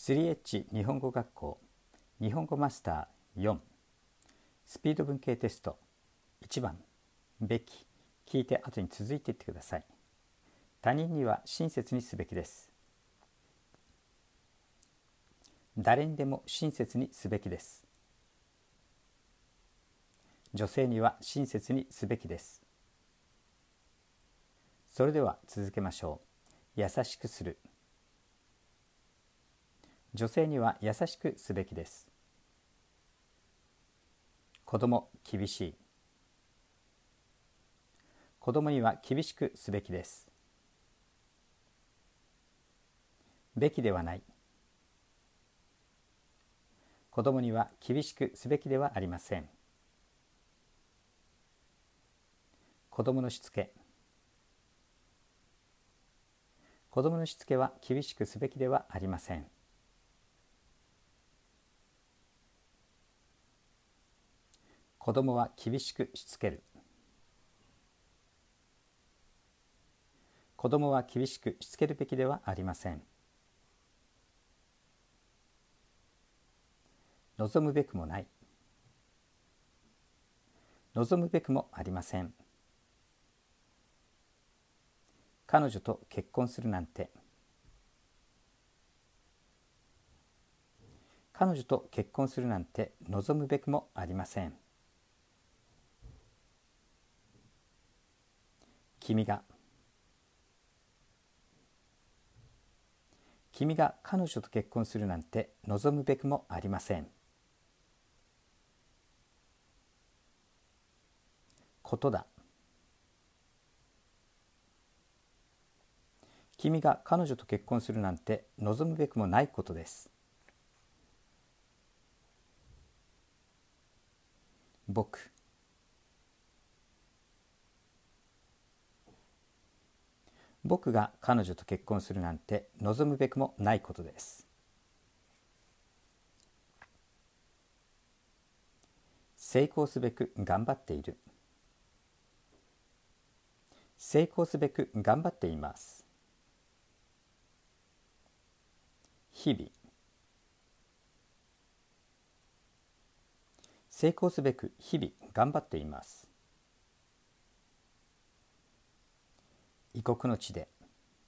3H 日本語学校日本語マスター4スピード文系テスト1番べき聞いて後に続いていってください。他人には親切にすべきです。誰にでも親切にすべきです。女性には親切にすべきです。それでは続けましょう。優しくする。女性には優しくすべきです。子供厳しい。子供には厳しくすべきです。べきではない。子供には厳しくすべきではありません。子供のしつけ。子供のしつけは厳しくすべきではありません。子供は厳しくしつける。子供は厳しくしつけるべきではありません。望むべくもない。望むべくもありません。彼女と結婚するなんて。彼女と結婚するなんて望むべくもありません。君が彼女と結婚するなんて望むべくもありません。ことだ。君が彼女と結婚するなんて望むべくもないことです。僕が彼女と結婚するなんて望むべくもないことです。成功すべく頑張っている。成功すべく頑張っています。日々成功すべく日々頑張っています。異国の地で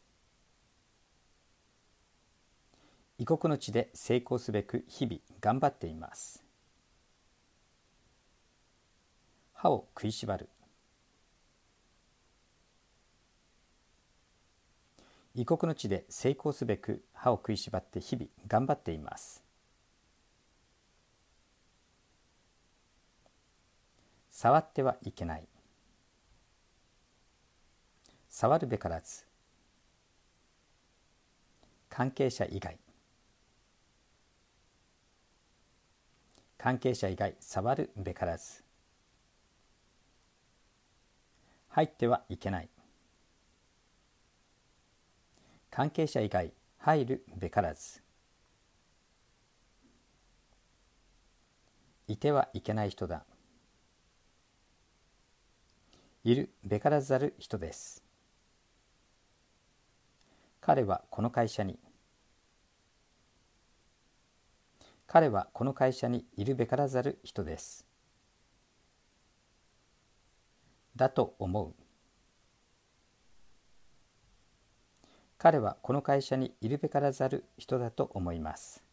異国の地で成功すべく日々頑張っています。歯を食いしばる。異国の地で成功すべく歯を食いしばって日々頑張っています。触ってはいけない。触るべからず。関係者以外。関係者以外触るべからず。入ってはいけない。関係者以外入るべからず。いてはいけない人だ。いるべからざる人です。彼はこの会社にいるべからざる人です。だと思う。彼はこの会社にいるべからざる人だと思います。